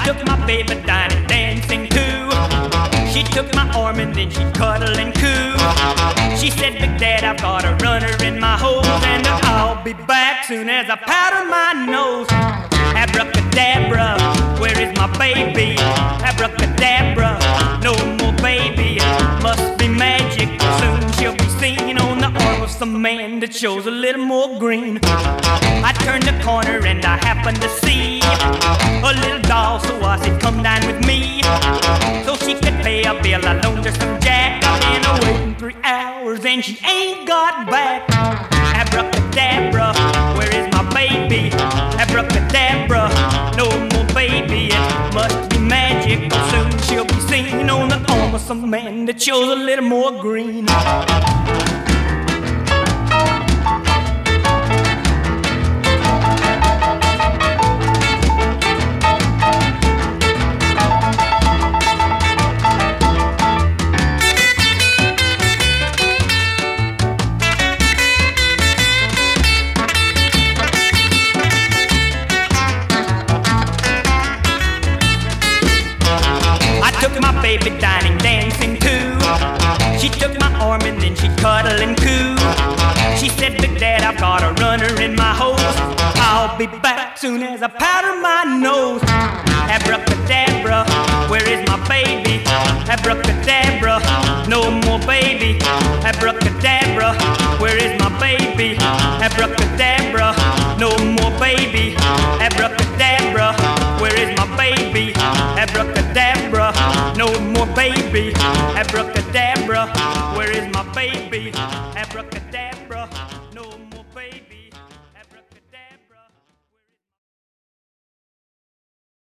took my baby down and dancing too. She took my arm and then she'd cuddle and coo. She said, Big Dad, I've got a runner in my hose, and I'll be back soon as I powder my nose. Abracadabra, where is my baby? Abracadabra, no more baby. Must be magic, soon she'll be seen on the arm of some man that shows a little more green. I turned the corner and I happened to see a little doll, so I said, come dine with me, so she could pay a bill. I loaned her some jack. I've been waiting 3 hours and she ain't got back. Abracadabra, where is my baby? Abracadabra, no more baby. It must be magic, soon she'll be seen on the arm of some man that shows a little more green. My baby dining, dancing too. She took my arm and then she'd cuddle and coo. She said, Big Dad, I've got a runner in my hose. I'll be back soon as I powder my nose. Abracadabra, where is my baby? Abracadabra, no more baby. Abracadabra, where is my baby? Abracadabra, no more baby. Abracadabra, where is my baby? Abracadabra, no more baby. Abracadabra.